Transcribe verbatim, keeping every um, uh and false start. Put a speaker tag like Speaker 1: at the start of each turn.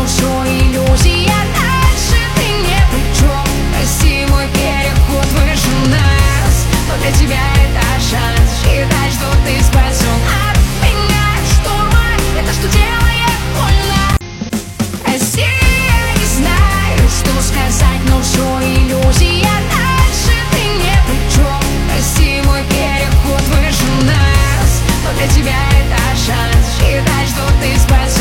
Speaker 1: но все иллюзия. Дальше ты не при чем. Прости мой переход выше нас, но для тебя это шанс. Считай, что ты спасен от меня шторма. Это что делает больно. Прости, я не знаю, что сказать, но все иллюзия. Дальше ты не при чем. Прости мой переход выше нас, но для тебя это шанс. Считай, что ты спасен.